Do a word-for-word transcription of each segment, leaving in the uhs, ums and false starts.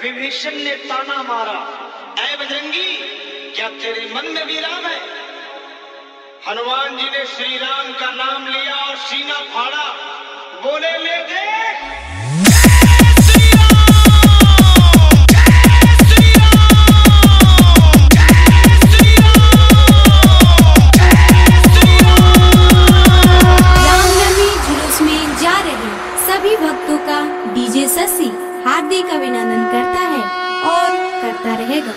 विभीषण ने ताना मारा, ऐ बजरंगी क्या तेरे मन में भी राम है? हनुमान जी ने श्री राम का नाम लिया और सीना फाड़ा, बोले ले देख सभी भक्तों का डीजे शशि हार्दिक अभिनंदन करता है और करता रहेगा।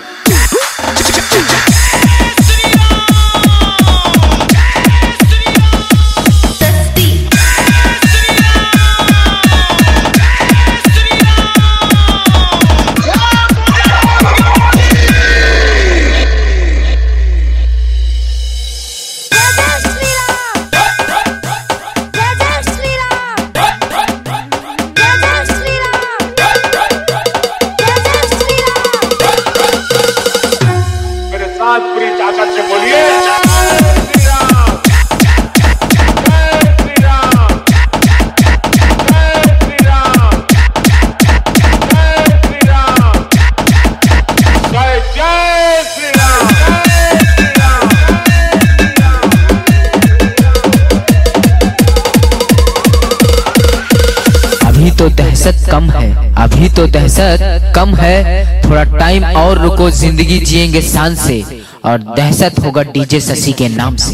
पूरी ताकत से बोलिए अभी तो दहशत कम है, अभी तो दहशत कम है, थोड़ा टाइम और रुको, जिंदगी जिएंगे शान से और दहशत होगा डीजे शशि के नाम से।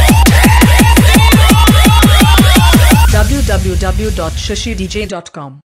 w w w dot shashi d j dot com